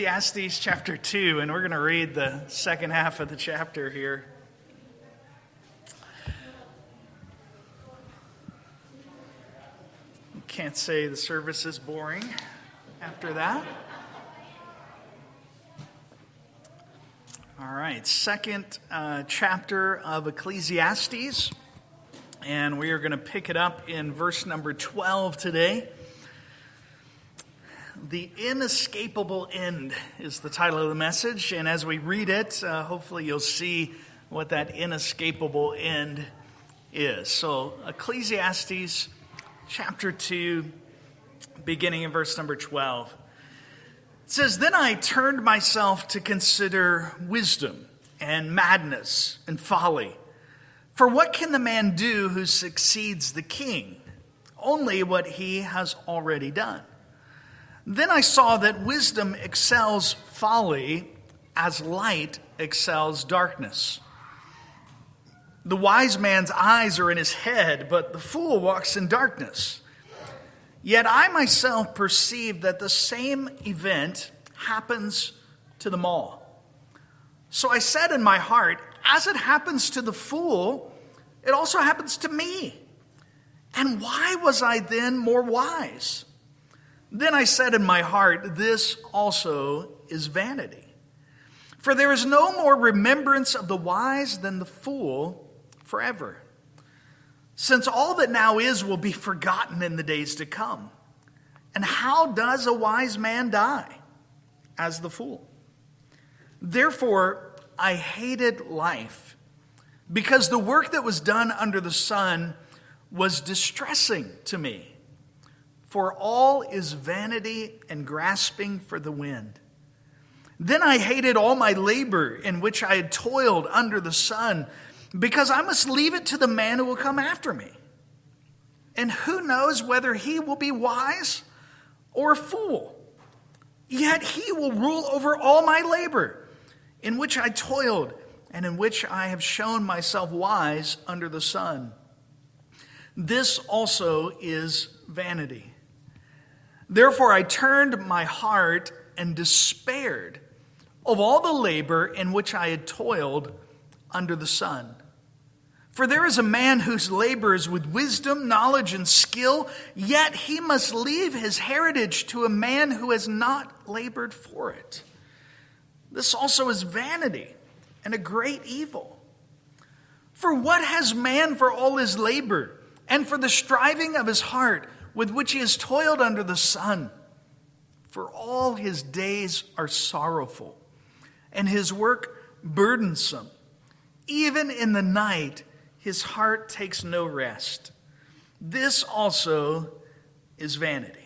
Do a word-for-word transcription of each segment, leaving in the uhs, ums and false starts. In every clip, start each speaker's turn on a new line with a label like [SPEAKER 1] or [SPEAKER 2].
[SPEAKER 1] Ecclesiastes chapter two, and we're going to read the second half of the chapter here. Can't say the service is boring after that. All right, second uh, chapter of Ecclesiastes, and we are going to pick it up in verse number twelve today. The Inescapable End is the title of the message, and as we read it, uh, hopefully you'll see what that inescapable end is. So, Ecclesiastes chapter two, beginning in verse number twelve. It says, "Then I turned myself to consider wisdom and madness and folly. For what can the man do who succeeds the king? Only what he has already done. Then I saw that wisdom excels folly as light excels darkness. The wise man's eyes are in his head, but the fool walks in darkness. Yet I myself perceive that the same event happens to them all. So I said in my heart, as it happens to the fool, it also happens to me. And why was I then more wise? Then I said in my heart, this also is vanity. For there is no more remembrance of the wise than the fool forever. Since all that now is will be forgotten in the days to come. And how does a wise man die? As the fool. Therefore, I hated life, because the work that was done under the sun was distressing to me. For all is vanity and grasping for the wind. Then I hated all my labor in which I had toiled under the sun, because I must leave it to the man who will come after me. And who knows whether he will be wise or a fool? Yet he will rule over all my labor, in which I toiled, and in which I have shown myself wise under the sun. This also is vanity. Therefore I turned my heart and despaired of all the labor in which I had toiled under the sun. For there is a man whose labor is with wisdom, knowledge, and skill, yet he must leave his heritage to a man who has not labored for it. This also is vanity and a great evil. For what has man for all his labor, and for the striving of his heart, with which he has toiled under the sun? For all his days are sorrowful, and his work burdensome. Even in the night, his heart takes no rest. This also is vanity."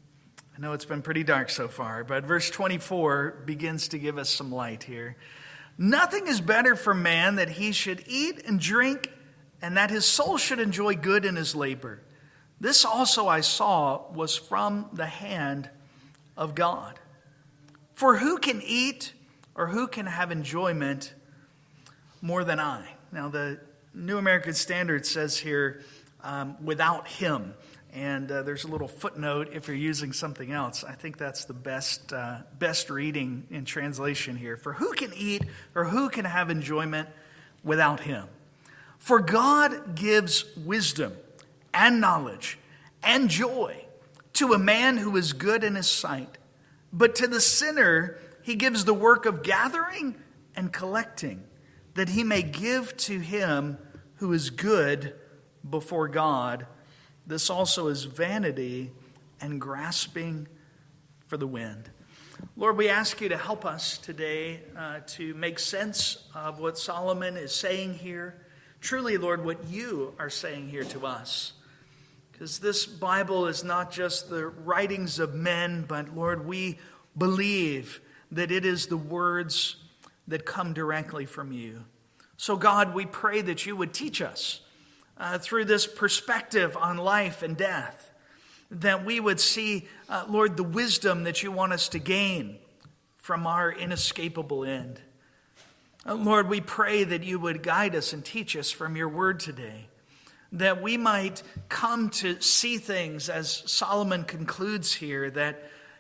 [SPEAKER 1] I know it's been pretty dark so far, but verse twenty-four begins to give us some light here. "Nothing is better for man that he should eat and drink, and that his soul should enjoy good in his labor. This also I saw was from the hand of God. For who can eat or who can have enjoyment more than I?" Now the New American Standard says here, um, without him. And uh, there's a little footnote if you're using something else. I think that's the best, uh, best reading in translation here. For who can eat or who can have enjoyment without him? For God gives wisdom and knowledge and joy to a man who is good in his sight. But to the sinner, he gives the work of gathering and collecting, that he may give to him who is good before God. This also is vanity and grasping for the wind. Lord, we ask you to help us today uh, to make sense of what Solomon is saying here. Truly, Lord, what you are saying here to us. Because this Bible is not just the writings of men, but Lord, we believe that it is the words that come directly from you. So God, we pray that you would teach us uh, through this perspective on life and death, that we would see, uh, Lord, the wisdom that you want us to gain from our inescapable end. Uh, Lord, we pray that you would guide us and teach us from your word today, that we might come to see things as Solomon concludes here, that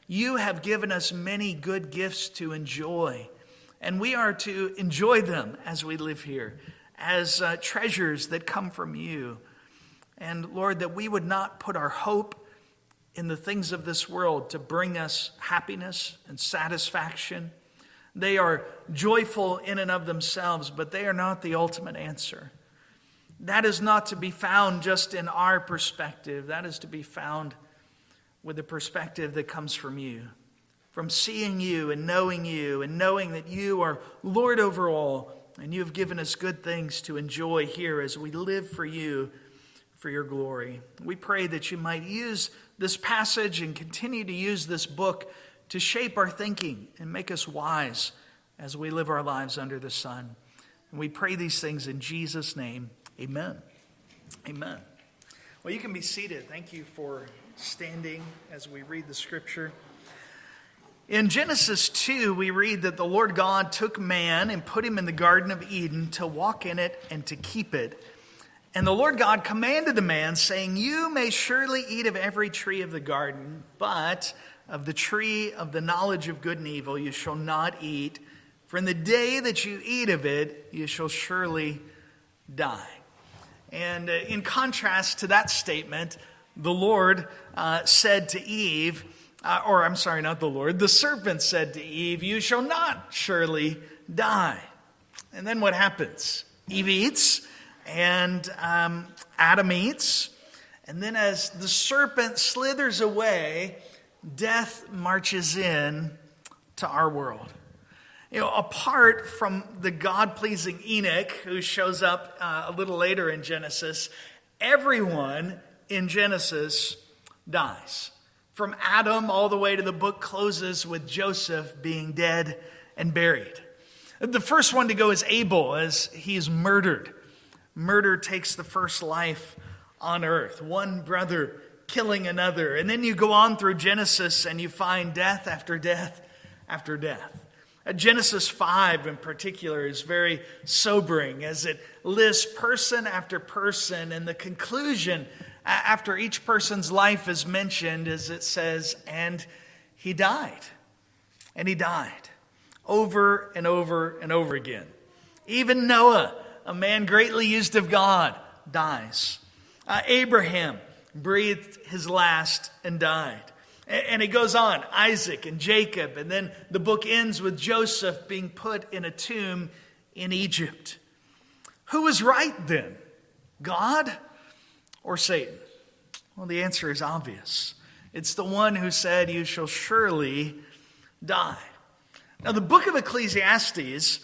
[SPEAKER 1] You have given us many good gifts to enjoy, and we are to enjoy them as we live here, as uh, treasures that come from you. And Lord, that we would not put our hope in the things of this world to bring us happiness and satisfaction. They are joyful in and of themselves, but they are not the ultimate answer. That is not to be found just in our perspective. That is to be found with the perspective that comes from you, from seeing you and knowing you and knowing that you are Lord over all, and you have given us good things to enjoy here as we live for you, for your glory. We pray that you might use this passage and continue to use this book to shape our thinking and make us wise as we live our lives under the sun. And we pray these things in Jesus' name. Amen. Amen. Well, you can be seated. Thank you for standing as we read the scripture. In Genesis two, we read that the Lord God took man and put him in the Garden of Eden to walk in it and to keep it. And the Lord God commanded the man, saying, "You may surely eat of every tree of the garden, but of the tree of the knowledge of good and evil you shall not eat, for in the day that you eat of it, you shall surely die." And uh, in contrast to that statement, the Lord uh, said to Eve, uh, or I'm sorry, not the Lord, the serpent said to Eve, "You shall not surely die." And then what happens? Eve eats, and um, Adam eats, and then as the serpent slithers away, death marches in to our world. You know, apart from the God-pleasing Enoch, who shows up uh, a little later in Genesis, everyone in Genesis dies. From Adam all the way to the book closes with Joseph being dead and buried. The first one to go is Abel, as he is murdered. Murder takes the first life on earth. One brother killing another. And then you go on through Genesis and you find death after death after death. Genesis five in particular is very sobering as it lists person after person, and the conclusion after each person's life is mentioned as it says, "And he died." And he died over and over and over again. Even Noah, a man greatly used of God, dies. Uh, Abraham breathed his last and died. And it goes on, Isaac and Jacob, and then the book ends with Joseph being put in a tomb in Egypt. Who was right then? God or Satan? Well, the answer is obvious. It's the one who said, "You shall surely die." Now, the book of Ecclesiastes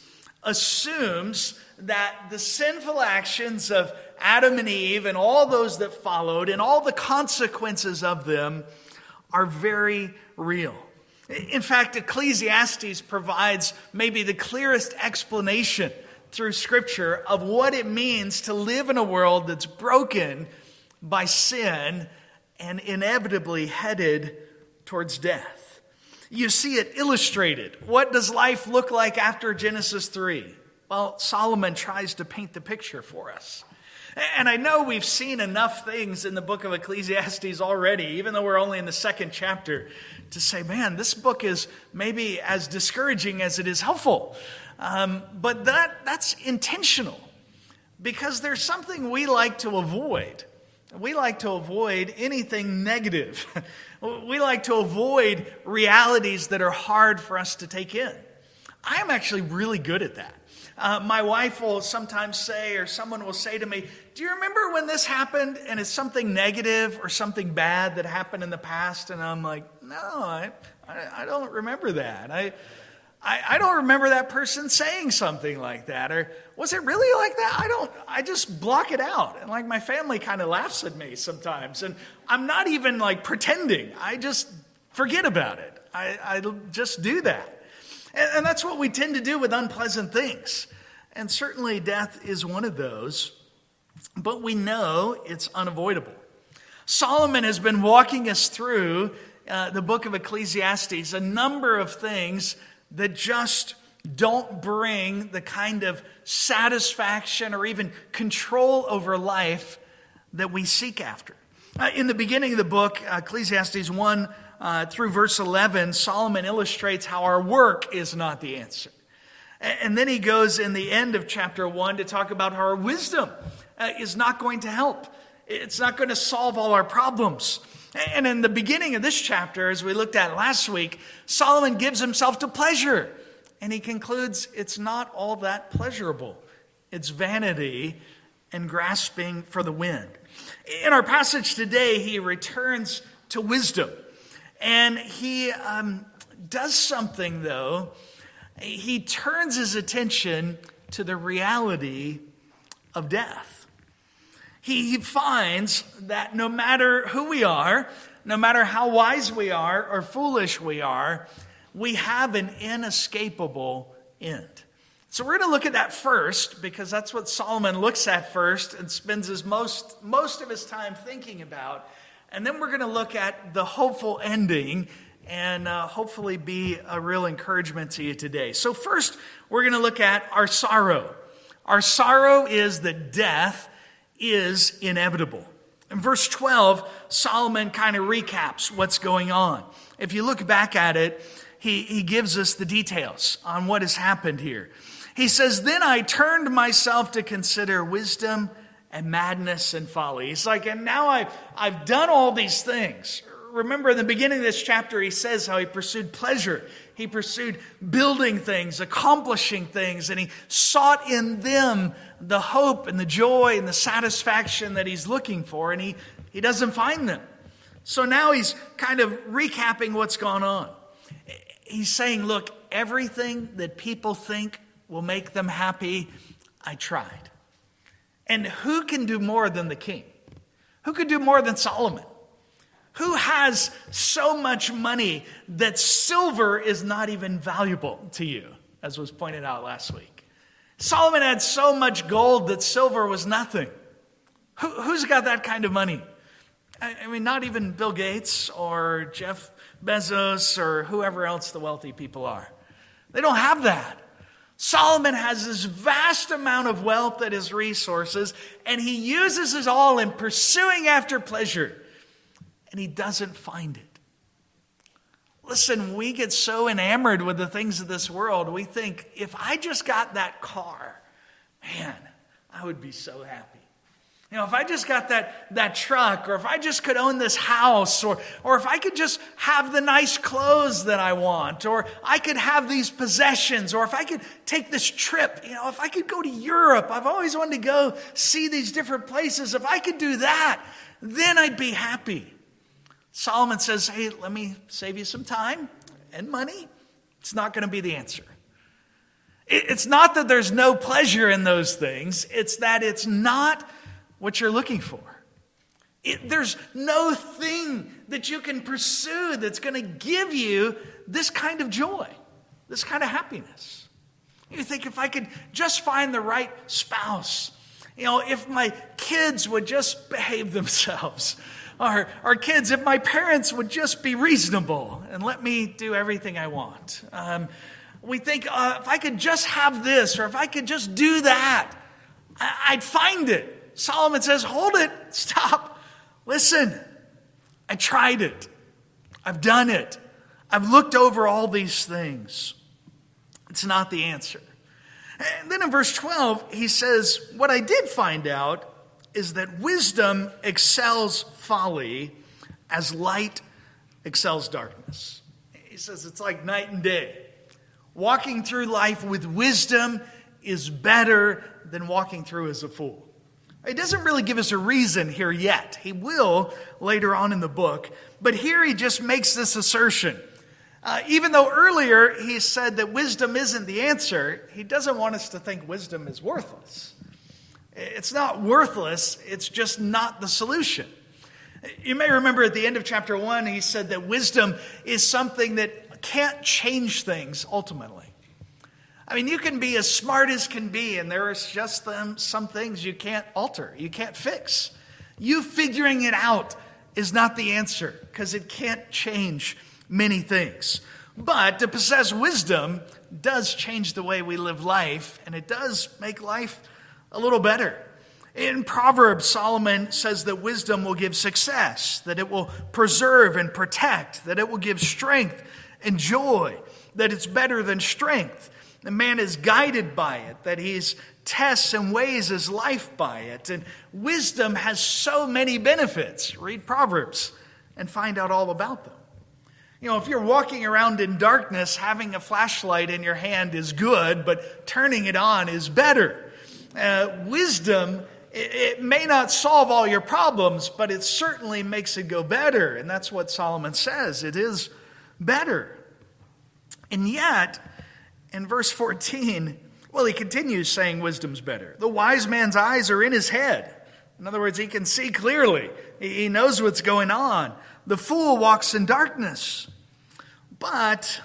[SPEAKER 1] assumes that the sinful actions of Adam and Eve and all those that followed and all the consequences of them are very real. In fact, Ecclesiastes provides maybe the clearest explanation through Scripture of what it means to live in a world that's broken by sin and inevitably headed towards death. You see it illustrated. What does life look like after Genesis three? Well, Solomon tries to paint the picture for us. And I know we've seen enough things in the book of Ecclesiastes already, even though we're only in the second chapter, to say, man, this book is maybe as discouraging as it is helpful. Um, but that that's intentional, because there's something we like to avoid. We like to avoid anything negative. We like to avoid realities that are hard for us to take in. I am actually really good at that. Uh, my wife will sometimes say, or someone will say to me, "Do you remember when this happened?" And it's something negative or something bad that happened in the past. And I'm like, no, I, I, I don't remember that. I, I, I don't remember that person saying something like that. Or was it really like that? I don't, I just block it out. And like my family kind of laughs at me sometimes. And I'm not even like pretending. I just forget about it. I, I just do that. And that's what we tend to do with unpleasant things. And certainly death is one of those. But we know it's unavoidable. Solomon has been walking us through uh, the book of Ecclesiastes, a number of things that just don't bring the kind of satisfaction or even control over life that we seek after. Uh, in the beginning of the book, Ecclesiastes one, uh, through verse eleven, Solomon illustrates how our work is not the answer. And then he goes in the end of chapter one to talk about how our wisdom uh, is not going to help. It's not going to solve all our problems. And in the beginning of this chapter, as we looked at last week, Solomon gives himself to pleasure. And he concludes it's not all that pleasurable. It's vanity and grasping for the wind. In our passage today, he returns to wisdom. And he um, does something, though. He turns his attention to the reality of death. He, he finds that no matter who we are, no matter how wise we are or foolish we are, we have an inescapable end. So we're going to look at that first, because that's what Solomon looks at first and spends his most, most of his time thinking about. And then we're going to look at the hopeful ending and uh, hopefully be a real encouragement to you today. So first, we're going to look at our sorrow. Our sorrow is that death is inevitable. In verse twelve, Solomon kind of recaps what's going on. If you look back at it, he, he gives us the details on what has happened here. He says, then I turned myself to consider wisdom and madness and folly. He's like, and now I've, I've done all these things. Remember in the beginning of this chapter, he says how he pursued pleasure. He pursued building things, accomplishing things, and he sought in them the hope and the joy and the satisfaction that he's looking for, and he, he doesn't find them. So now he's kind of recapping what's gone on. He's saying, look, everything that people think will make them happy, I tried. And who can do more than the king? Who could do more than Solomon? Who has so much money that silver is not even valuable to you, as was pointed out last week? Solomon had so much gold that silver was nothing. Who, who's got that kind of money? I, I mean, not even Bill Gates or Jeff Bezos or whoever else the wealthy people are. They don't have that. Solomon has this vast amount of wealth at his resources, and he uses it all in pursuing after pleasure. And he doesn't find it. Listen, we get so enamored with the things of this world, we think, if I just got that car, man, I would be so happy. You know, if I just got that, that truck, or if I just could own this house, or, or if I could just have the nice clothes that I want, or I could have these possessions, or if I could take this trip, you know, if I could go to Europe, I've always wanted to go see these different places. If I could do that, then I'd be happy. Solomon says, hey, let me save you some time and money. It's not going to be the answer. It's not that there's no pleasure in those things. It's that it's not what you're looking for. It, there's no thing that you can pursue that's going to give you this kind of joy, this kind of happiness. You think, if I could just find the right spouse, you know, if my kids would just behave themselves, Our, our kids, if my parents would just be reasonable and let me do everything I want. Um, we think, uh, if I could just have this, or if I could just do that, I, I'd find it. Solomon says, hold it, stop, listen. I tried it. I've done it. I've looked over all these things. It's not the answer. And then in verse twelve, he says, what I did find out is that wisdom excels folly as light excels darkness. He says it's like night and day. Walking through life with wisdom is better than walking through as a fool. He doesn't really give us a reason here yet. He will later on in the book. But here he just makes this assertion. Uh, even though earlier he said that wisdom isn't the answer, he doesn't want us to think wisdom is worthless. It's not worthless, it's just not the solution. You may remember at the end of chapter one, he said that wisdom is something that can't change things ultimately. I mean, you can be as smart as can be, and there is just them, some things you can't alter, you can't fix. You figuring it out is not the answer, because it can't change many things. But to possess wisdom does change the way we live life, and it does make life a little better. In Proverbs, Solomon says that wisdom will give success, that it will preserve and protect, that it will give strength and joy, that it's better than strength. The man is guided by it, that he's tests and weighs his life by it. And wisdom has so many benefits. Read Proverbs and find out all about them. You know, if you're walking around in darkness, having a flashlight in your hand is good, but turning it on is better. Uh, wisdom, it, it may not solve all your problems, but it certainly makes it go better. And that's what Solomon says. It is better. And yet, in verse fourteen, well, he continues saying wisdom's better. The wise man's eyes are in his head. In other words, he can see clearly. He knows what's going on. The fool walks in darkness. But,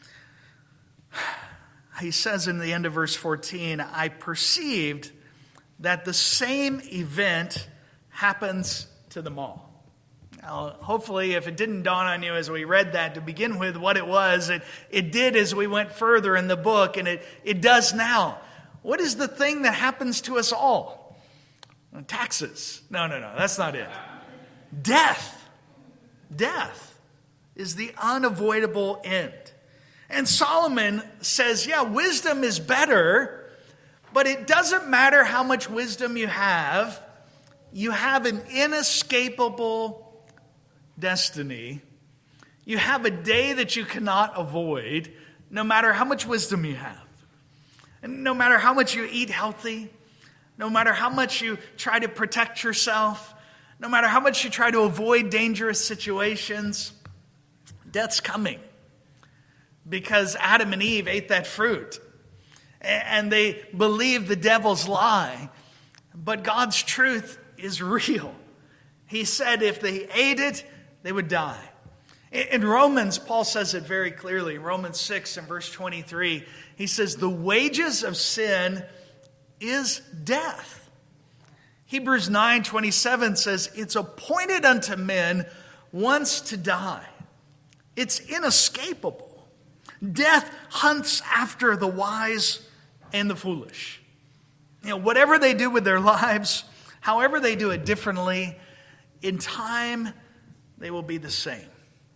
[SPEAKER 1] he says in the end of verse fourteen, I perceived that the same event happens to them all. Now, hopefully, if it didn't dawn on you as we read that to begin with what it was, it, it did as we went further in the book, and it, it does now. What is the thing that happens to us all? Taxes. No, no, no, that's not it. Death. Death is the unavoidable end. And Solomon says, yeah, wisdom is better, but it doesn't matter how much wisdom you have. You have an inescapable destiny. You have a day that you cannot avoid, no matter how much wisdom you have. And no matter how much you eat healthy, no matter how much you try to protect yourself, no matter how much you try to avoid dangerous situations, death's coming. Because Adam and Eve ate that fruit. And they believed the devil's lie. But God's truth is real. He said if they ate it, they would die. In Romans, Paul says it very clearly. In Romans six and verse twenty-three, he says, the wages of sin is death. Hebrews nine twenty-seven says, it's appointed unto men once to die. It's inescapable. Death hunts after the wise and the foolish. You know, whatever they do with their lives, however they do it differently, in time, they will be the same.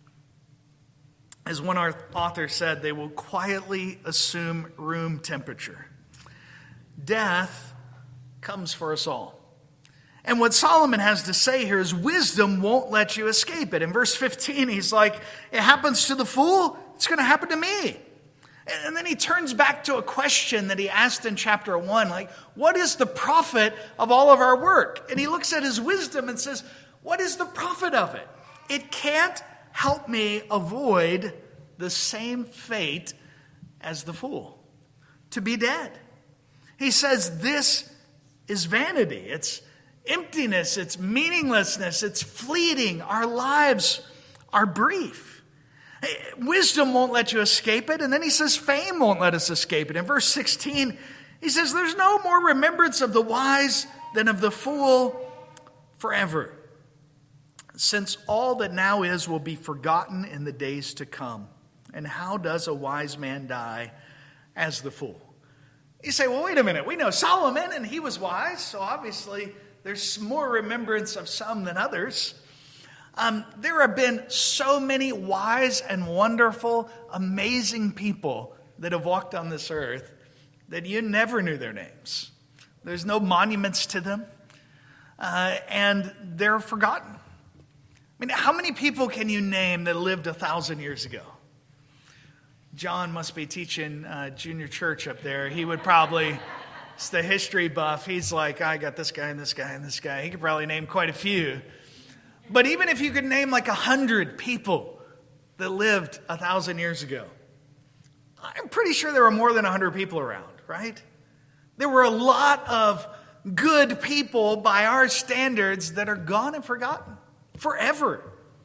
[SPEAKER 1] As one author said, they will quietly assume room temperature. Death comes for us all. And what Solomon has to say here is wisdom won't let you escape it. In verse fifteen, he's like, it happens to the fool, it's going to happen to me. And then he turns back to a question that he asked in chapter one, like, what is the profit of all of our work? And he looks at his wisdom and says, what is the profit of it? It can't help me avoid the same fate as the fool, to be dead. He says this is vanity. It's emptiness. It's meaninglessness. It's fleeting. Our lives are brief. Wisdom won't let you escape it. And then he says fame won't let us escape it. In verse sixteen, he says there's no more remembrance of the wise than of the fool forever, since all that now is will be forgotten in the days to come. And how does a wise man die as the fool? You say, well, wait a minute. We know Solomon, and he was wise, so obviously there's more remembrance of some than others. Um, there have been so many wise and wonderful, amazing people that have walked on this earth that you never knew their names. There's no monuments to them, uh, and they're forgotten. I mean, how many people can you name that lived a thousand years ago? John must be teaching uh, junior church up there. He would probably, it's the history buff. He's like, I got this guy and this guy and this guy. He could probably name quite a few. But even if you could name like a hundred people that lived a thousand years ago, I'm pretty sure there were more than a hundred people around, right? There were a lot of good people by our standards that are gone and forgotten forever.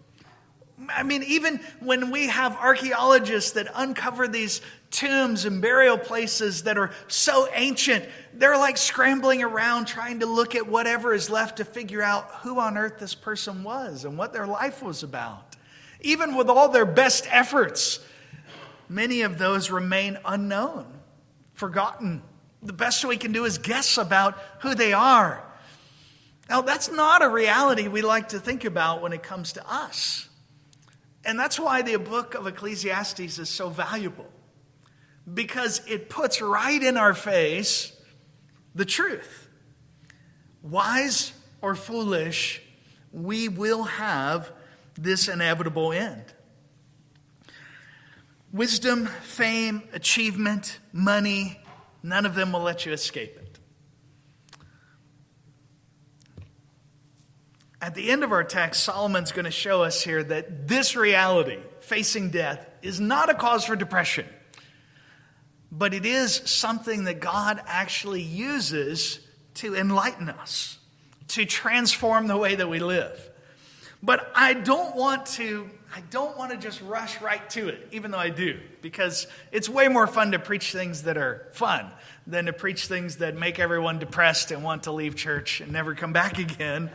[SPEAKER 1] I mean, even when we have archaeologists that uncover these tombs and burial places that are so ancient, they're like scrambling around trying to look at whatever is left to figure out who on earth this person was and what their life was about. Even with all their best efforts, many of those remain unknown, forgotten. The best we can do is guess about who they are. Now, that's not a reality we like to think about when it comes to us. And that's why the book of Ecclesiastes is so valuable, because it puts right in our face the truth. Wise or foolish, we will have this inevitable end. Wisdom, fame, achievement, money, none of them will let you escape it. At the end of our text, Solomon's going to show us here that this reality, facing death, is not a cause for depression, but it is something that God actually uses to enlighten us, to transform the way that we live. But I don't want to, I don't want to just rush right to it, even though I do, because it's way more fun to preach things that are fun than to preach things that make everyone depressed and want to leave church and never come back again.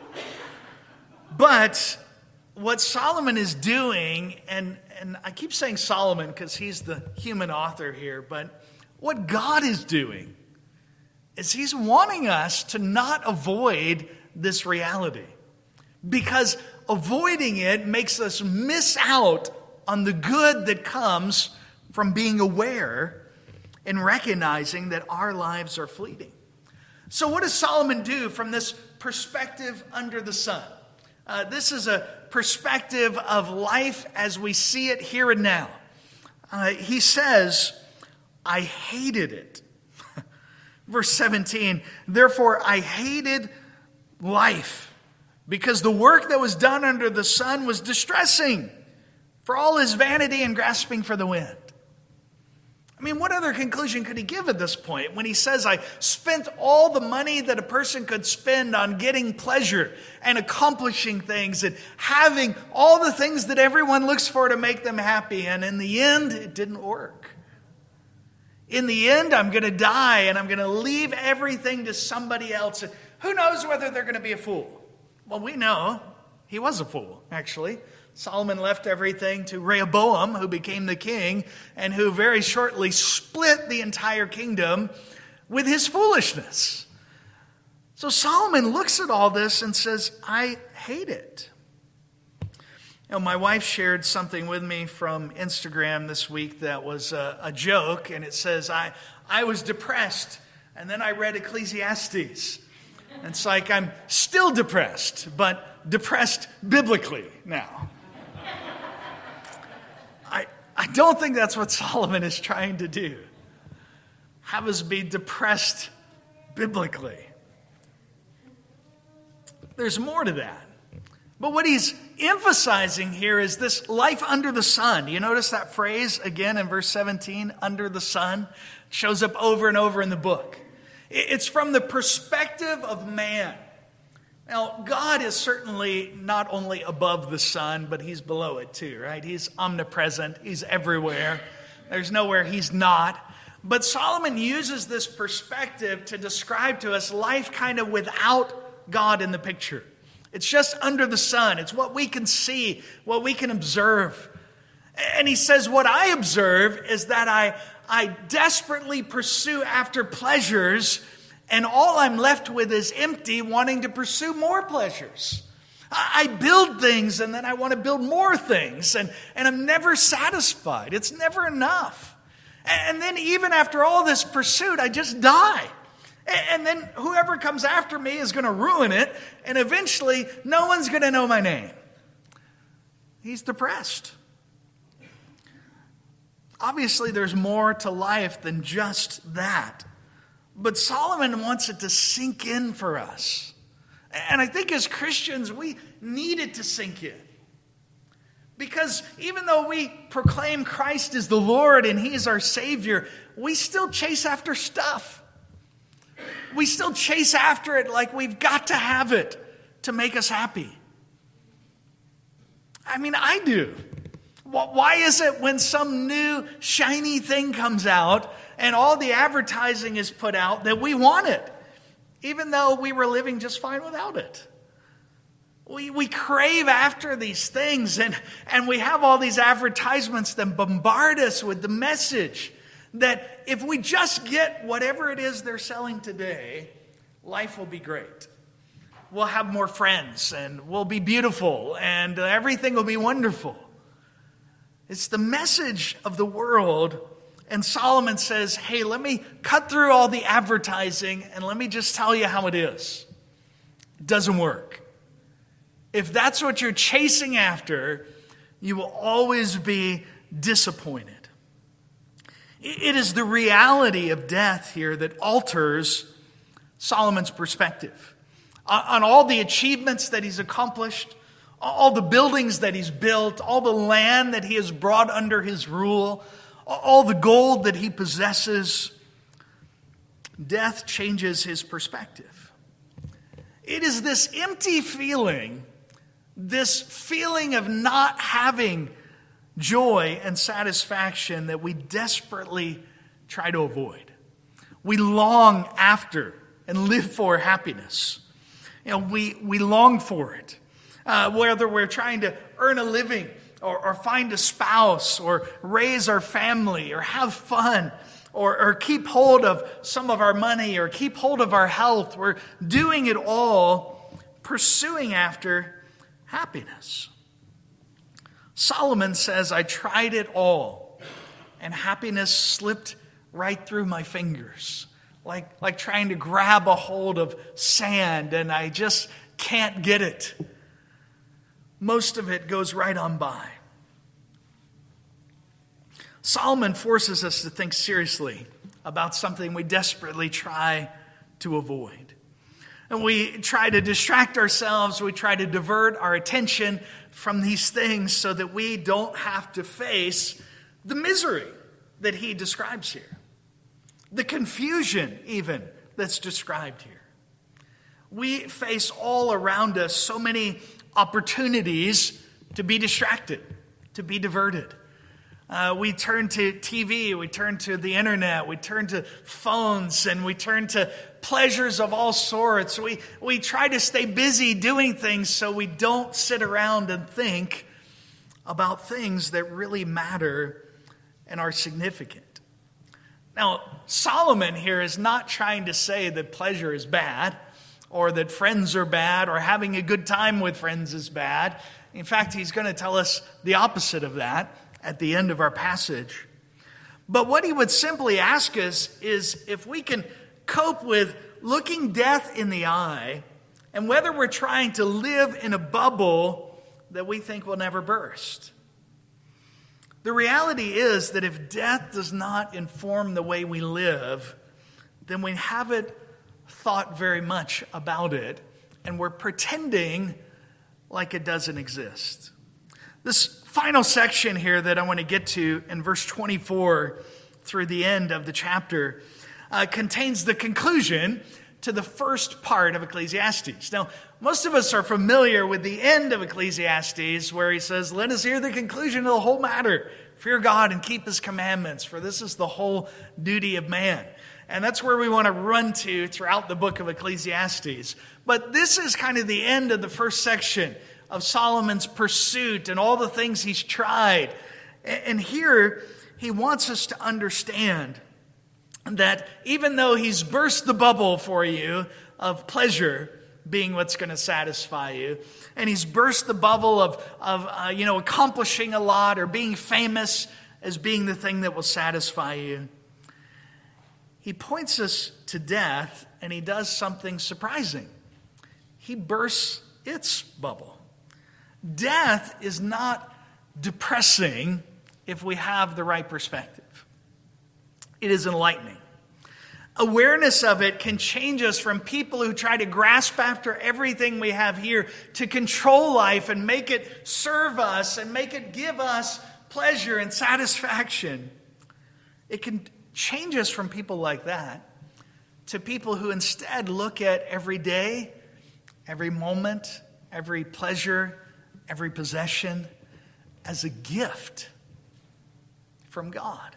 [SPEAKER 1] But what Solomon is doing, and, and I keep saying Solomon because he's the human author here, but what God is doing is he's wanting us to not avoid this reality. Because avoiding it makes us miss out on the good that comes from being aware and recognizing that our lives are fleeting. So what does Solomon do from this perspective under the sun? Uh, this is a perspective of life as we see it here and now. Uh, he says, I hated it. Verse seventeen, therefore I hated life, because the work that was done under the sun was distressing, for all his vanity and grasping for the wind. I mean, what other conclusion could he give at this point when he says, I spent all the money that a person could spend on getting pleasure and accomplishing things and having all the things that everyone looks for to make them happy, and in the end, it didn't work. In the end, I'm going to die and I'm going to leave everything to somebody else. Who knows whether they're going to be a fool? Well, we know he was a fool, actually. Solomon left everything to Rehoboam, who became the king, and who very shortly split the entire kingdom with his foolishness. So Solomon looks at all this and says, I hate it. You know, my wife shared something with me from Instagram this week that was a, a joke, and it says, I, I was depressed, and then I read Ecclesiastes. And it's like I'm still depressed, but depressed biblically now. I, I don't think that's what Solomon is trying to do. Have us be depressed biblically. There's more to that. But what he's emphasizing here is this life under the sun. You notice that phrase again in verse seventeen, under the sun? It shows up over and over in the book. It's from the perspective of man. Now, God is certainly not only above the sun, but he's below it too, right? He's omnipresent. He's everywhere. There's nowhere he's not. But Solomon uses this perspective to describe to us life kind of without God in the picture. It's just under the sun. It's what we can see, what we can observe. And he says, what I observe is that I, I desperately pursue after pleasures, and all I'm left with is empty, wanting to pursue more pleasures. I build things, and then I want to build more things, and, and I'm never satisfied. It's never enough. And then even after all this pursuit, I just die. And then whoever comes after me is going to ruin it, and eventually no one's going to know my name. He's depressed. Obviously, there's more to life than just that. But Solomon wants it to sink in for us. And I think as Christians, we need it to sink in. Because even though we proclaim Christ is the Lord and he is our Savior, we still chase after stuff. We still chase after it like we've got to have it to make us happy. I mean, I do. Why is it when some new shiny thing comes out and all the advertising is put out that we want it, even though we were living just fine without it? We we crave after these things, and, and we have all these advertisements that bombard us with the message that if we just get whatever it is they're selling today, life will be great. we'll have more friends and we'll be beautiful and everything will be wonderful. It's the message of the world. And Solomon says, hey, let me cut through all the advertising and let me just tell you how it is. It doesn't work. If that's what you're chasing after, you will always be disappointed. It is the reality of death here that alters Solomon's perspective on all the achievements that he's accomplished, all the buildings that he's built, all the land that he has brought under his rule, all the gold that he possesses. Death changes his perspective. It is this empty feeling, this feeling of not having joy and satisfaction that we desperately try to avoid. We long after and live for happiness. You know, we, we long for it. Uh, whether we're trying to earn a living or, or find a spouse or raise our family or have fun or, or keep hold of some of our money or keep hold of our health. We're doing it all, pursuing after happiness. Solomon says, I tried it all, and happiness slipped right through my fingers, like, like trying to grab a hold of sand, and I just can't get it. Most of it goes right on by. Solomon forces us to think seriously about something we desperately try to avoid. And we try to distract ourselves, we try to divert our attention from these things so that we don't have to face the misery that he describes here. The confusion even that's described here. We face all around us so many opportunities to be distracted, to be diverted. Uh, we turn to T V, we turn to the internet, we turn to phones, and we turn to pleasures of all sorts. We, we try to stay busy doing things so we don't sit around and think about things that really matter and are significant. Now, Solomon here is not trying to say that pleasure is bad, or that friends are bad, or having a good time with friends is bad. In fact, he's going to tell us the opposite of that at the end of our passage. But what he would simply ask us is if we can cope with looking death in the eye and whether we're trying to live in a bubble that we think will never burst. The reality is that if death does not inform the way we live, then we haven't thought very much about it, and we're pretending like it doesn't exist. This final section here that I want to get to in verse twenty-four through the end of the chapter uh, contains the conclusion to the first part of Ecclesiastes. Now, most of us are familiar with the end of Ecclesiastes where he says, let us hear the conclusion of the whole matter. Fear God and keep his commandments, for this is the whole duty of man. And that's where we want to run to throughout the book of Ecclesiastes. But this is kind of the end of the first section of Solomon's pursuit and all the things he's tried. And here he wants us to understand that even though he's burst the bubble for you of pleasure being what's going to satisfy you, and he's burst the bubble of, of uh, you know, accomplishing a lot or being famous as being the thing that will satisfy you, he points us to death, and he does something surprising. He bursts its bubble. Death is not depressing if we have the right perspective. It is enlightening. Awareness of it can change us from people who try to grasp after everything we have here to control life and make it serve us and make it give us pleasure and satisfaction. It can change us from people like that to people who instead look at every day, every moment, every pleasure, every possession as a gift from God.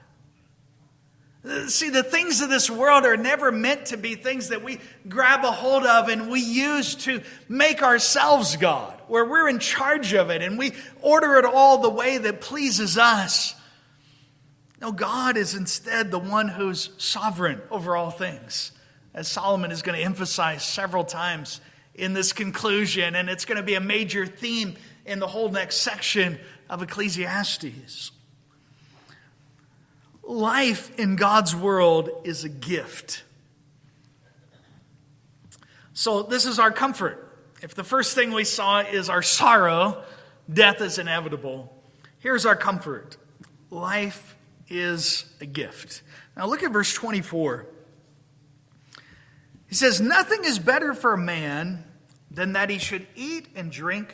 [SPEAKER 1] See, the things of this world are never meant to be things that we grab a hold of and we use to make ourselves God, where we're in charge of it and we order it all the way that pleases us. No, God is instead the one who's sovereign over all things, as Solomon is going to emphasize several times in this conclusion, and it's going to be a major theme in the whole next section of Ecclesiastes. Life in God's world is a gift. So this is our comfort. If the first thing we saw is our sorrow, death is inevitable. Here's our comfort. Life is a gift. Now look at verse twenty-four. He says, nothing is better for a man than that he should eat and drink,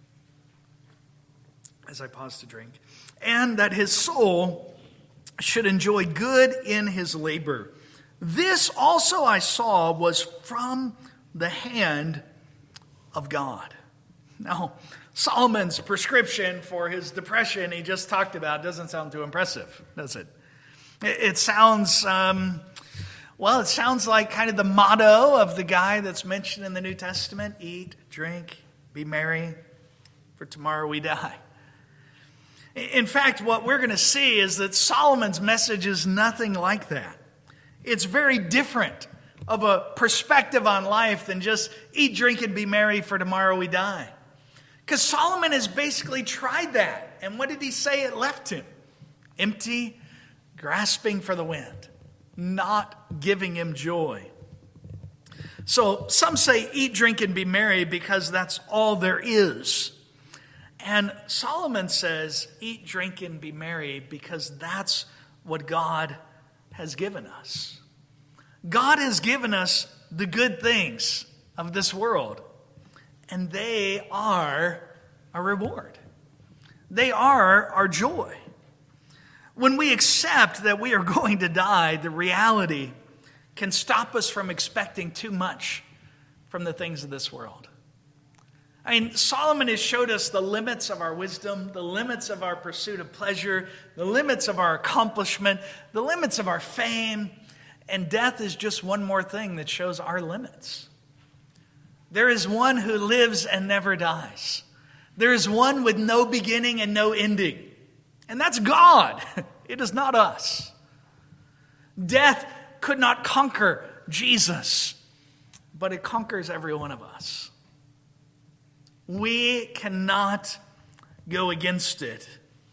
[SPEAKER 1] as I pause to drink, and that his soul should enjoy good in his labor. This also I saw was from the hand of God. Now, Solomon's prescription for his depression he just talked about doesn't sound too impressive, does it? It sounds, um, well, it sounds like kind of the motto of the guy that's mentioned in the New Testament. Eat, drink, be merry, for tomorrow we die. In fact, what we're going to see is that Solomon's message is nothing like that. It's very different of a perspective on life than just eat, drink, and be merry, for tomorrow we die. Because Solomon has basically tried that. And what did he say it left him? Empty, grasping for the wind, not giving him joy. So some say eat, drink, and be merry because that's all there is. And Solomon says eat, drink, and be merry because that's what God has given us. God has given us the good things of this world, and they are a reward. They are our joy. When we accept that we are going to die, the reality can stop us from expecting too much from the things of this world. I mean, Solomon has showed us the limits of our wisdom, the limits of our pursuit of pleasure, the limits of our accomplishment, the limits of our fame, and death is just one more thing that shows our limits. There is one who lives and never dies. There is one with no beginning and no ending. And that's God. It is not us. Death could not conquer Jesus, but it conquers every one of us. We cannot go against it.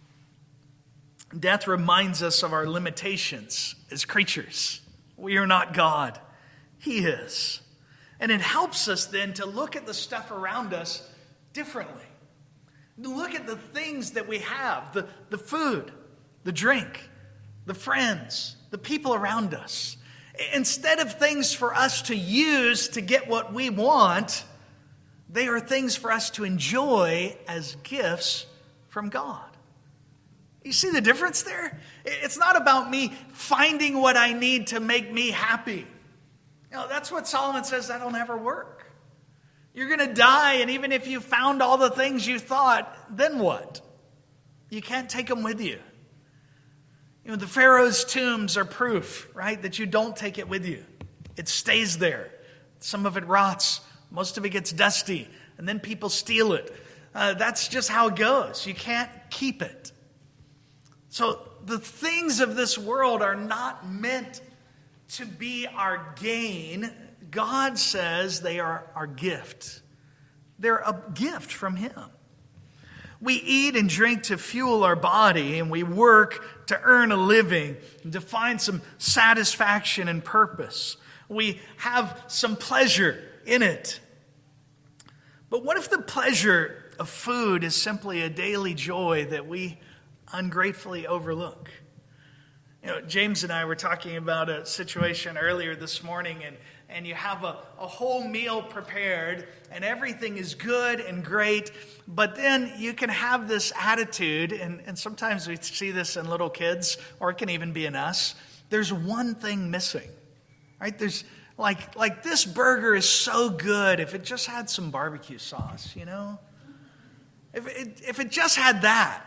[SPEAKER 1] Death reminds us of our limitations as creatures. We are not God. He is. And it helps us then to look at the stuff around us differently. To look at the things that we have, the, the food, the drink, the friends, the people around us. Instead of things for us to use to get what we want, they are things for us to enjoy as gifts from God. You see the difference there? It's not about me finding what I need to make me happy. You know, that's what Solomon says, that'll never work. You're going to die, and even if you found all the things you thought, then what? You can't take them with you. You know, the Pharaoh's tombs are proof, right, that you don't take it with you. It stays there. Some of it rots. Most of it gets dusty, and then people steal it. Uh, that's just how it goes. You can't keep it. So the things of this world are not meant to be our gain. God says they are our gift. They're a gift from Him. We eat and drink to fuel our body, and we work to earn a living, and to find some satisfaction and purpose. We have some pleasure in it. But what if the pleasure of food is simply a daily joy that we ungratefully overlook? You know, James and I were talking about a situation earlier this morning, and, and you have a, a whole meal prepared, and everything is good and great, but then you can have this attitude, and, and sometimes we see this in little kids, or it can even be in us. There's one thing missing, right? There's like, like this burger is so good if it just had some barbecue sauce, you know? If it, if it just had that.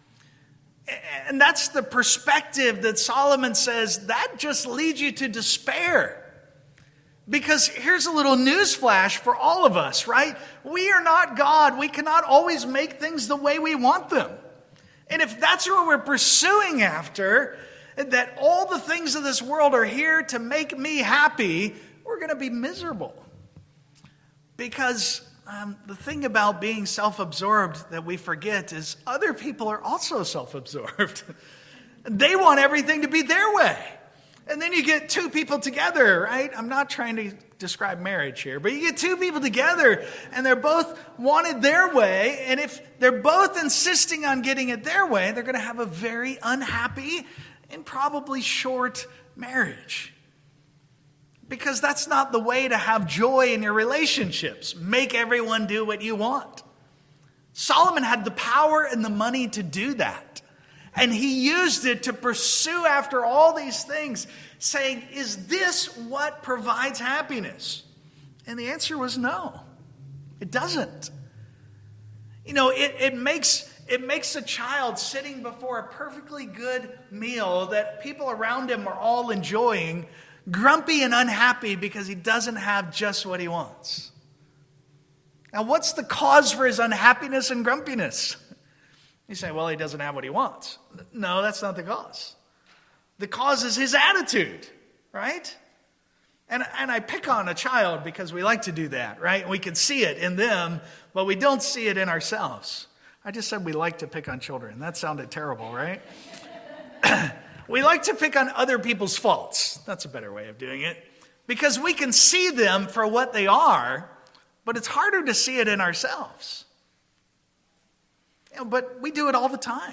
[SPEAKER 1] And that's the perspective that Solomon says, that just leads you to despair. Because here's a little newsflash for all of us, right? We are not God. We cannot always make things the way we want them. And if that's what we're pursuing after, that all the things of this world are here to make me happy, we're going to be miserable. Because um, the thing about being self-absorbed that we forget is other people are also self-absorbed. They want everything to be their way. And then you get two people together, right? I'm not trying to describe marriage here, but you get two people together and they're both wanted their way. And if they're both insisting on getting it their way, they're going to have a very unhappy and probably short marriage. Because that's not the way to have joy in your relationships. Make everyone do what you want. Solomon had the power and the money to do that. And he used it to pursue after all these things, saying, is this what provides happiness? And the answer was no, it doesn't. You know, it, it makes it makes a child sitting before a perfectly good meal that people around him are all enjoying, grumpy and unhappy because he doesn't have just what he wants. Now, what's the cause for his unhappiness and grumpiness? You say, well, he doesn't have what he wants. No, that's not the cause. The cause is his attitude, right? And, and I pick on a child because we like to do that, right? We can see it in them, but we don't see it in ourselves. I just said we like to pick on children. That sounded terrible, right? We like to pick on other people's faults. That's a better way of doing it. Because we can see them for what they are, but it's harder to see it in ourselves. You know, but we do it all the time.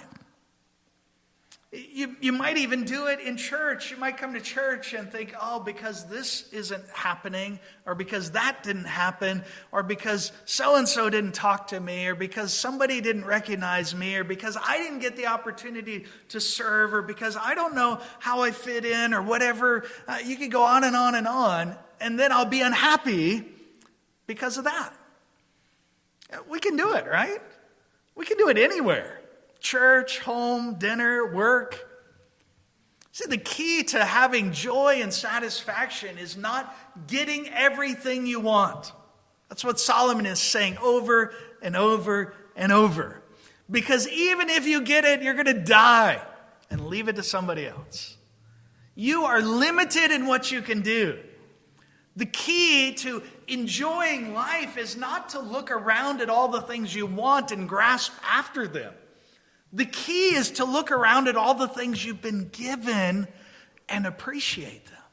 [SPEAKER 1] You, you might even do it in church. You might come to church and think, oh, because this isn't happening, or because that didn't happen, or because so-and-so didn't talk to me, or because somebody didn't recognize me, or because I didn't get the opportunity to serve, or because I don't know how I fit in, or whatever. Uh, you could go on and on and on, and then I'll be unhappy because of that. We can do it, right? We can do it anywhere. Church, home, dinner, work. See, the key to having joy and satisfaction is not getting everything you want. That's what Solomon is saying over and over and over. Because even if you get it, you're going to die and leave it to somebody else. You are limited in what you can do. The key to enjoying life is not to look around at all the things you want and grasp after them. The key is to look around at all the things you've been given and appreciate them.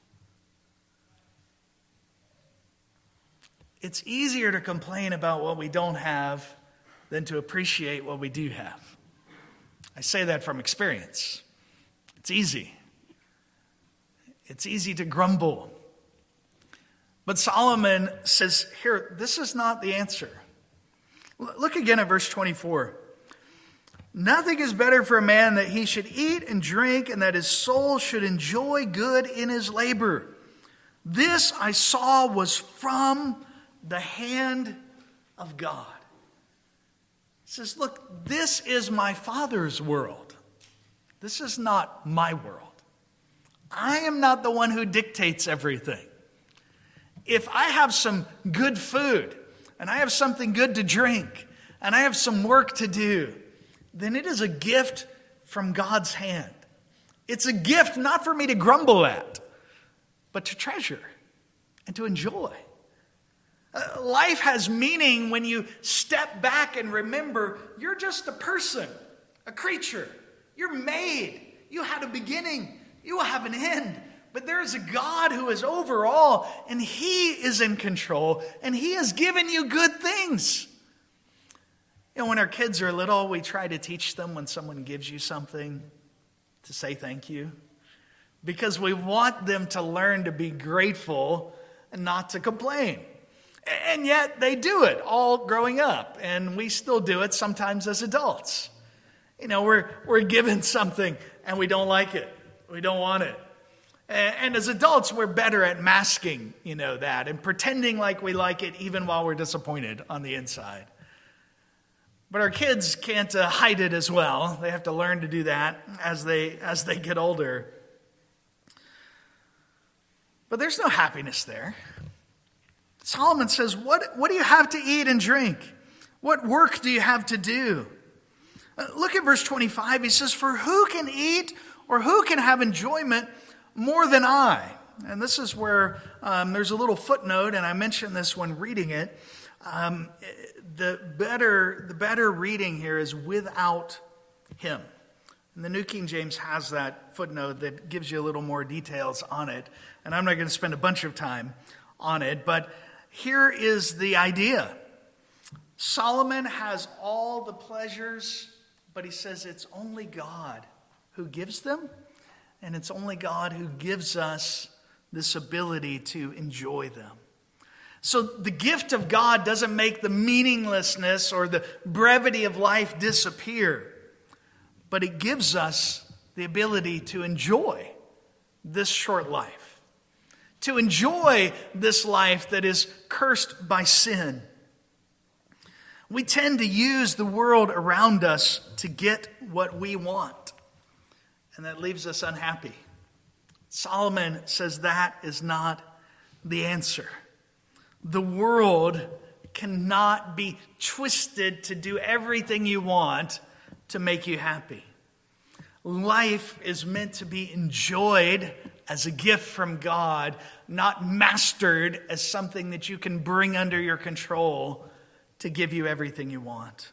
[SPEAKER 1] It's easier to complain about what we don't have than to appreciate what we do have. I say that from experience. It's easy. It's easy to grumble. But Solomon says, here, this is not the answer. Look again at verse twenty-four. Nothing is better for a man that he should eat and drink, and that his soul should enjoy good in his labor. This I saw was from the hand of God. He says, look, this is my Father's world. This is not my world. I am not the one who dictates everything. If I have some good food, and I have something good to drink, and I have some work to do, then it is a gift from God's hand. It's a gift not for me to grumble at, but to treasure and to enjoy. Uh, life has meaning when you step back and remember you're just a person, a creature. You're made. You had a beginning. You will have an end. But there is a God who is over all, and He is in control, and He has given you good things. You know, when our kids are little, we try to teach them when someone gives you something to say thank you. Because we want them to learn to be grateful and not to complain. And yet they do it all growing up. And we still do it sometimes as adults. You know, we're, we're given something and we don't like it. We don't want it. And, and as adults, we're better at masking, you know, that and pretending like we like it even while we're disappointed on the inside. But our kids can't uh, hide it as well. They have to learn to do that as they as they get older. But there's no happiness there. Solomon says, what, what do you have to eat and drink? What work do you have to do? Uh, look at verse twenty-five. He says, for who can eat or who can have enjoyment more than I? and this is where um, there's a little footnote, and I mentioned this when reading it. Um, the better, the better reading here is without him. And the New King James has that footnote that gives you a little more details on it. And I'm not going to spend a bunch of time on it, but here is the idea. Solomon has all the pleasures, but he says it's only God who gives them, and it's only God who gives us this ability to enjoy them. So the gift of God doesn't make the meaninglessness or the brevity of life disappear, but it gives us the ability to enjoy this short life, to enjoy this life that is cursed by sin. We tend to use the world around us to get what we want, and that leaves us unhappy. Solomon says that is not the answer. The world cannot be twisted to do everything you want to make you happy. Life is meant to be enjoyed as a gift from God, not mastered as something that you can bring under your control to give you everything you want.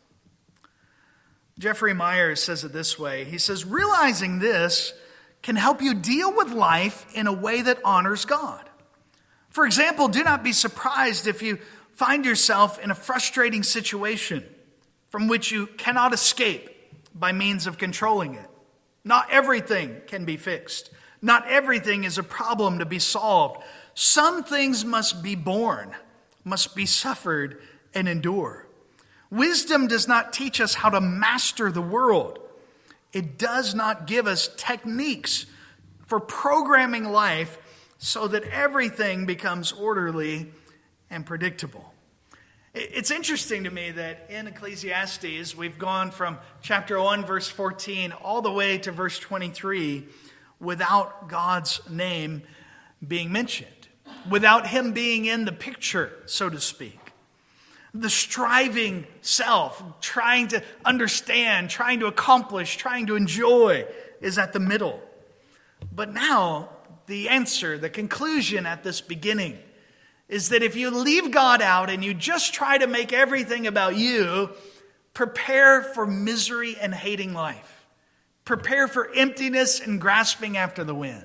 [SPEAKER 1] Jeffrey Myers says it this way. He says, realizing this can help you deal with life in a way that honors God. For example, do not be surprised if you find yourself in a frustrating situation from which you cannot escape by means of controlling it. Not everything can be fixed. Not everything is a problem to be solved. Some things must be borne, must be suffered and endure. Wisdom does not teach us how to master the world. It does not give us techniques for programming life so that everything becomes orderly and predictable. It's interesting to me that in Ecclesiastes, we've gone from chapter one, verse fourteen, all the way to verse twenty-three without God's name being mentioned, without him being in the picture, so to speak. The striving self, trying to understand, trying to accomplish, trying to enjoy, is at the middle. But now, the answer, the conclusion at this beginning is that if you leave God out and you just try to make everything about you, prepare for misery and hating life. Prepare for emptiness and grasping after the wind.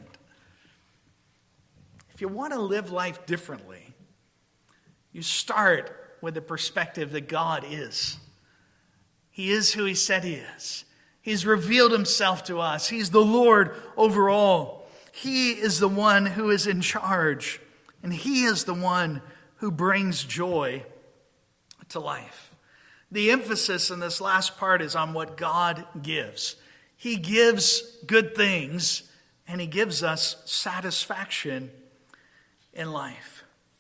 [SPEAKER 1] If you want to live life differently, you start with the perspective that God is. He is who he said he is. He's revealed himself to us. He's the Lord over all. He is the one who is in charge, and he is the one who brings joy to life. The emphasis in this last part is on what God gives. He gives good things, and he gives us satisfaction in life.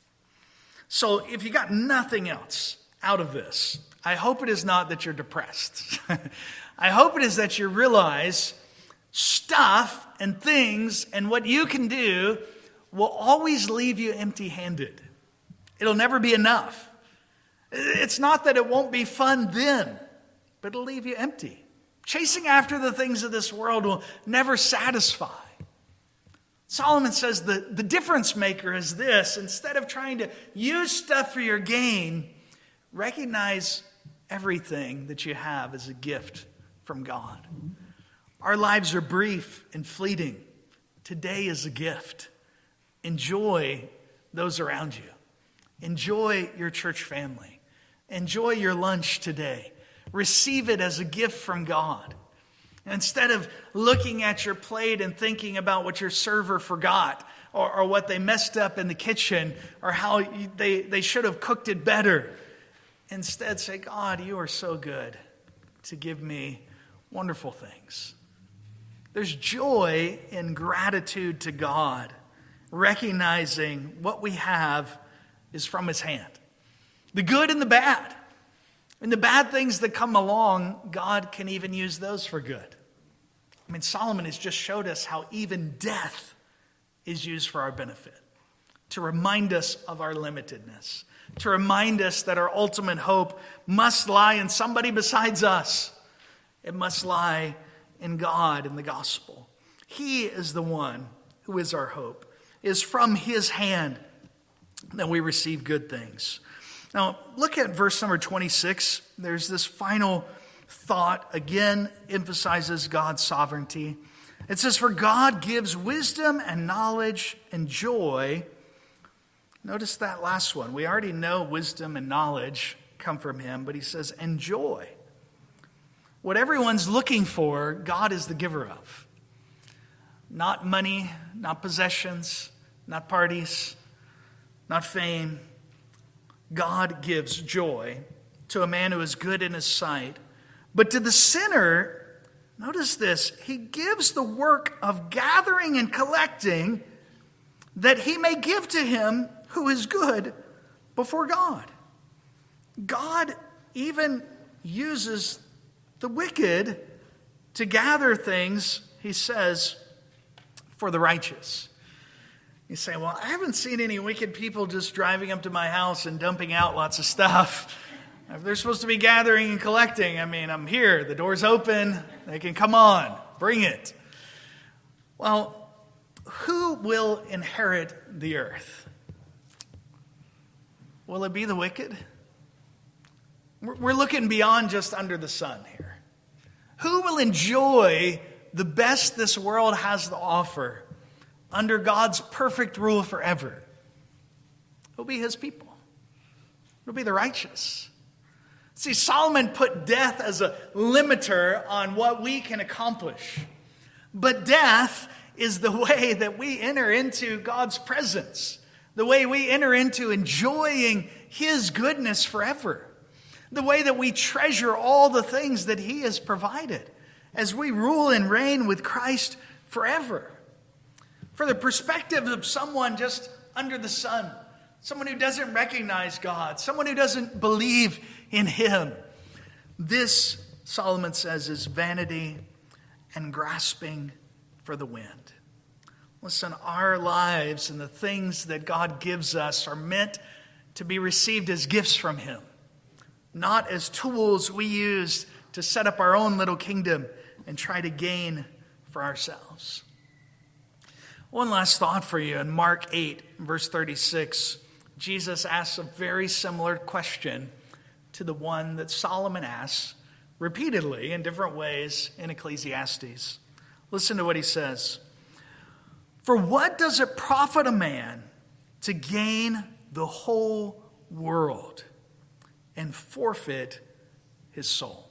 [SPEAKER 1] So if you got nothing else out of this, I hope it is not that you're depressed. I hope it is that you realize stuff and things and what you can do will always leave you empty-handed. It'll never be enough. It's not that it won't be fun then, but it'll leave you empty. Chasing after the things of this world will never satisfy. Solomon says the, the difference maker is this. Instead of trying to use stuff for your gain, recognize everything that you have as a gift from God. Our lives are brief and fleeting. Today is a gift. Enjoy those around you. Enjoy your church family. Enjoy your lunch today. Receive it as a gift from God. Instead of looking at your plate and thinking about what your server forgot or, or what they messed up in the kitchen or how you, they, they should have cooked it better, instead say, God, you are so good to give me wonderful things. There's joy in gratitude to God, recognizing what we have is from his hand. The good and the bad. And the bad things that come along, God can even use those for good. I mean, Solomon has just showed us how even death is used for our benefit, to remind us of our limitedness, to remind us that our ultimate hope must lie in somebody besides us. It must lie in God and the gospel. He is the one who is our hope. is from his hand that we receive good things. Now, look at verse number twenty-six. There's this final thought, again, emphasizes God's sovereignty. It says, for God gives wisdom and knowledge and joy. Notice that last one. We already know wisdom and knowledge come from him, but he says, and joy. What everyone's looking for, God is the giver of. Not money, not possessions, not parties, not fame. God gives joy to a man who is good in his sight. But to the sinner, notice this, he gives the work of gathering and collecting that he may give to him who is good before God. God even uses the wicked to gather things, he says, for the righteous. You say, well, I haven't seen any wicked people just driving up to my house and dumping out lots of stuff. If they're supposed to be gathering and collecting, I mean, I'm here. The door's open. They can come on. Bring it. Well, who will inherit the earth? Will it be the wicked? We're looking beyond just under the sun here. Who will enjoy the best this world has to offer under God's perfect rule forever? It'll be his people. It'll be the righteous. See, Solomon put death as a limiter on what we can accomplish. But death is the way that we enter into God's presence. The way we enter into enjoying his goodness forever. The way that we treasure all the things that he has provided as we rule and reign with Christ forever. For the perspective of someone just under the sun, someone who doesn't recognize God, someone who doesn't believe in him, this, Solomon says, is vanity and grasping for the wind. Listen, our lives and the things that God gives us are meant to be received as gifts from him, not as tools we use to set up our own little kingdom and try to gain for ourselves. One last thought for you. In Mark eight, verse thirty-six, Jesus asks a very similar question to the one that Solomon asks repeatedly in different ways in Ecclesiastes. Listen to what he says. For what does it profit a man to gain the whole world and forfeit his soul?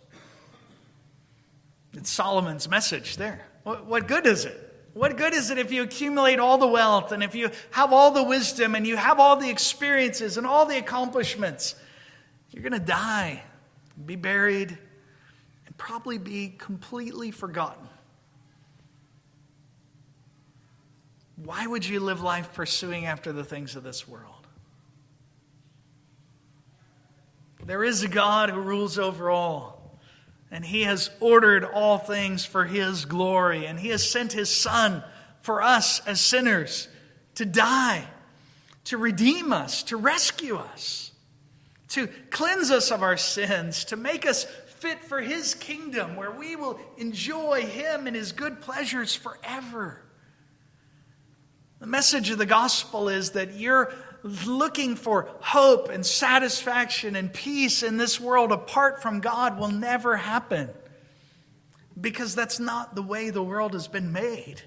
[SPEAKER 1] It's Solomon's message there. What, what good is it? What good is it if you accumulate all the wealth and if you have all the wisdom and you have all the experiences and all the accomplishments? You're going to die, be buried, and probably be completely forgotten. Why would you live life pursuing after the things of this world? There is a God who rules over all. And he has ordered all things for his glory. And he has sent his Son for us as sinners to die, to redeem us, to rescue us, to cleanse us of our sins, to make us fit for his kingdom where we will enjoy him and his good pleasures forever. The message of the gospel is that you're looking for hope and satisfaction and peace in this world apart from God will never happen. Because that's not the way the world has been made.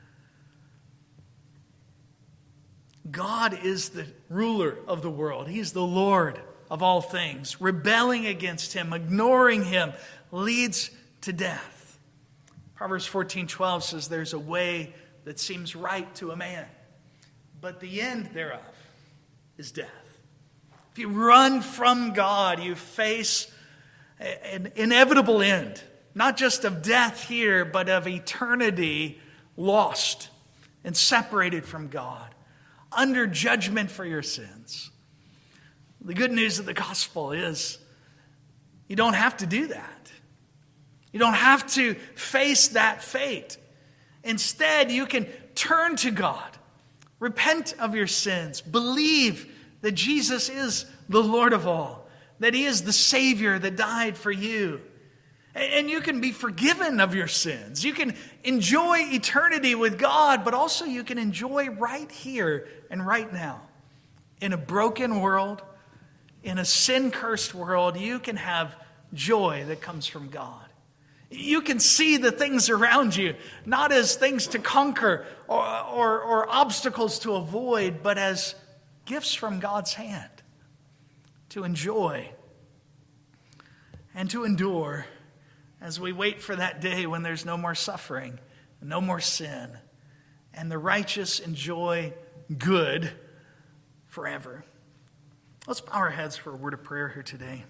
[SPEAKER 1] God is the ruler of the world. He's the Lord of all things. Rebelling against him, ignoring him, leads to death. Proverbs fourteen twelve says there's a way that seems right to a man, but the end thereof is death. If you run from God, you face an inevitable end, not just of death here, but of eternity lost and separated from God, under judgment for your sins. The good news of the gospel is you don't have to do that. You don't have to face that fate. Instead, you can turn to God. Repent of your sins. Believe that Jesus is the Lord of all. That he is the Savior that died for you. And you can be forgiven of your sins. You can enjoy eternity with God, but also you can enjoy right here and right now. In a broken world, in a sin-cursed world, you can have joy that comes from God. You can see the things around you, not as things to conquer or, or, or obstacles to avoid, but as gifts from God's hand to enjoy and to endure as we wait for that day when there's no more suffering, no more sin, and the righteous enjoy good forever. Let's bow our heads for a word of prayer here today.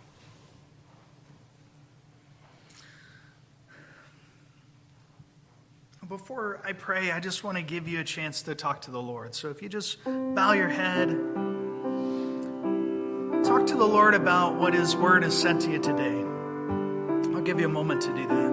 [SPEAKER 1] Before I pray, I just want to give you a chance to talk to the Lord. So if you just bow your head, talk to the Lord about what His Word has said to you today. I'll give you a moment to do that.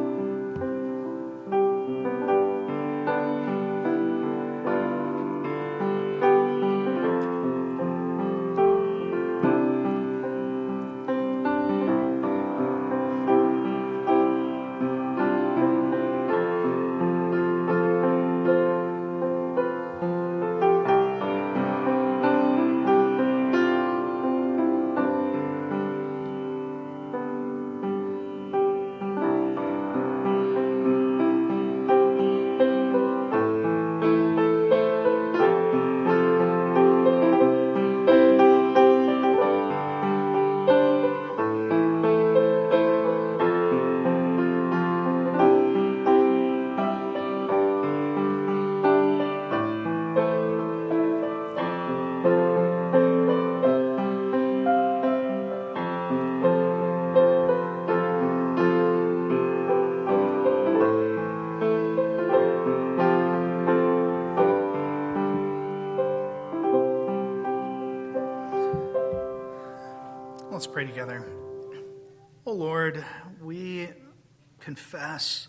[SPEAKER 1] Let's pray together. Oh Lord, we confess,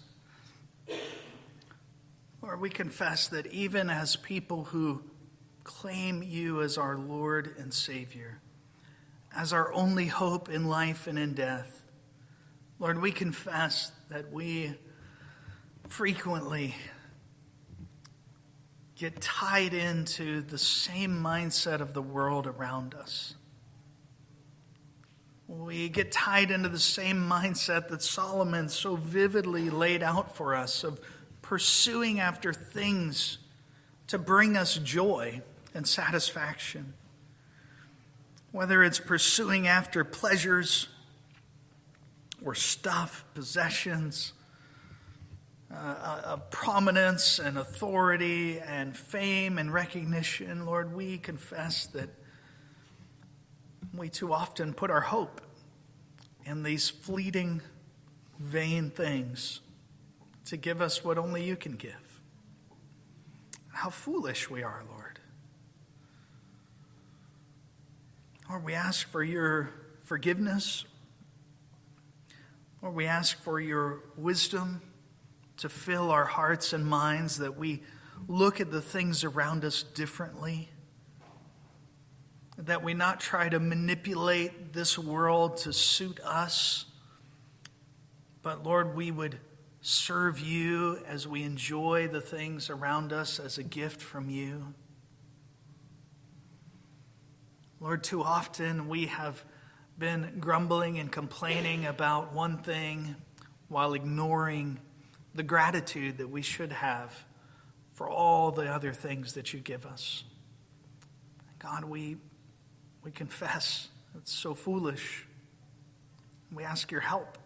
[SPEAKER 1] Lord, we confess that even as people who claim you as our Lord and Savior, as our only hope in life and in death, Lord, we confess that we frequently get tied into the same mindset of the world around us. We get tied into the same mindset that Solomon so vividly laid out for us of pursuing after things to bring us joy and satisfaction. Whether it's pursuing after pleasures or stuff, possessions, uh, uh, prominence and authority and fame and recognition, Lord, we confess that we too often put our hope in these fleeting, vain things to give us what only you can give. How foolish we are, Lord. Lord, we ask for your forgiveness. Lord, we ask for your wisdom to fill our hearts and minds, that we look at the things around us differently, that we not try to manipulate this world to suit us, but Lord, we would serve you as we enjoy the things around us as a gift from you. Lord, too often we have been grumbling and complaining about one thing while ignoring the gratitude that we should have for all the other things that you give us. God, we We confess it's so foolish. We ask your help,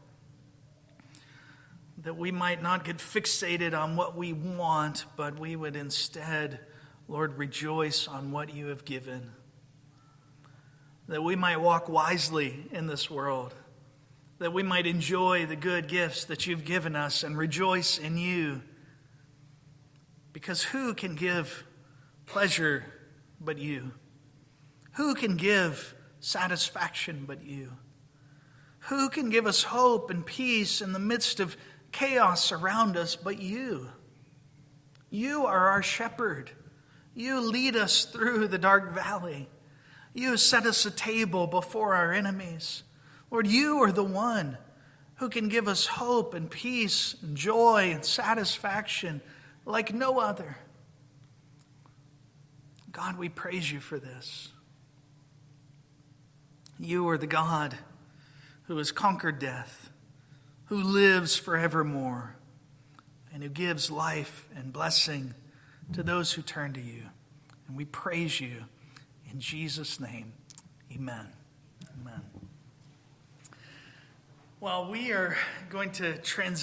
[SPEAKER 1] that we might not get fixated on what we want, but we would instead, Lord, rejoice on what you have given. That we might walk wisely in this world, that we might enjoy the good gifts that you've given us and rejoice in you. Because who can give pleasure but you? Who can give satisfaction but you? Who can give us hope and peace in the midst of chaos around us but you? You are our shepherd. You lead us through the dark valley. You set us a table before our enemies. Lord, you are the one who can give us hope and peace and joy and satisfaction like no other. God, we praise you for this. You are the God who has conquered death, who lives forevermore, and who gives life and blessing to those who turn to you. And we praise you in Jesus' name. Amen. Amen. Well, we are going to transition.